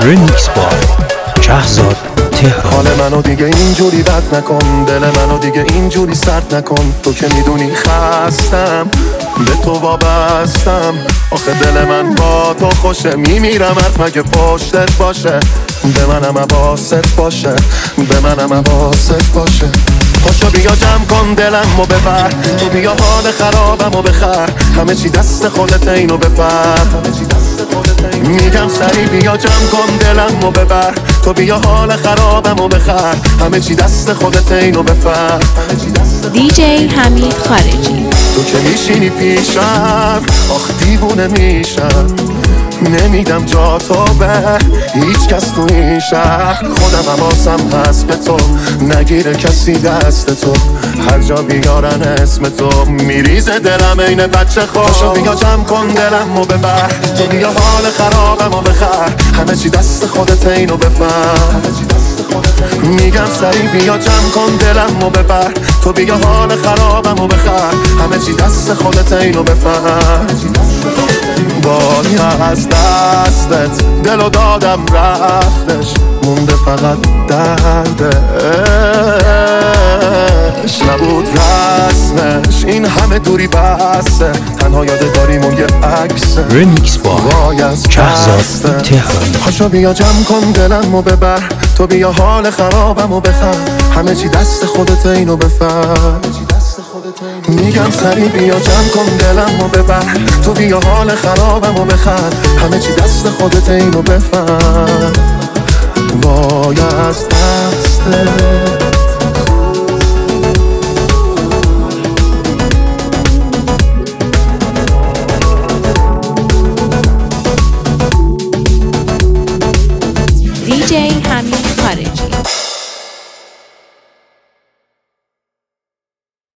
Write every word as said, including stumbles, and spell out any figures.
ریمیکس بای شهرزاد تهران. حال منو دیگه اینجوری بد نکن، دل منو دیگه اینجوری سرد نکن. تو که میدونی خستم، به تو وابستم. آخه دل من با تو خوشه، میمیرم حرف مگه پشتت باشه. به منم حواست باشه، به منم حواست باشه. پاشو بیا جمع کن دلمو ببر، تو بیا حال خرابمو بخر. همه چی دست خودت اینو بفر. میگم سری بیا جمع کن دلمو ببر، تو بیا حال خرابمو بخر. همه چی دست خودت اینو بفر. دی جی حمید خارجی. تو که میشینی پیشم، آخ دیوونه میشم. نمیدم جا تو به هیچ کس تو این شهر. خودم حواسم هست به تو، نگیره کسی دست تو. هر جا بیارن اسم تو، میریزه دلم اینه بچه خود. پاشو بیا جمع کن دلمو ببر، تو بیا حال خرابمو بخر. همه چی دست خودت اینو بفهم. میگم سری بیا جمع کن دلمو ببر، تو بیا حال خرابمو بخر. همه چی دست خودت اینو بفهم. وای از دستت دلو دادم رفتش، مونده فقط دردش. نبود رسمش این همه دوری بسته، تنها یادگاریمون یه عکسه. ریمیکس بای وای از شهرزاد تهران. پاشو بیا جمع کن دلمو ببر، تو بیا حال خرابمو بخر. همه چی دست خودت اینو بفهم. میگم سری بیا جمع کن دلمو ببر، تو بیا حال خرابمو بخر. همه چی دست خودت اینو بفهم. وای از دستت دی جی حمید خارجی.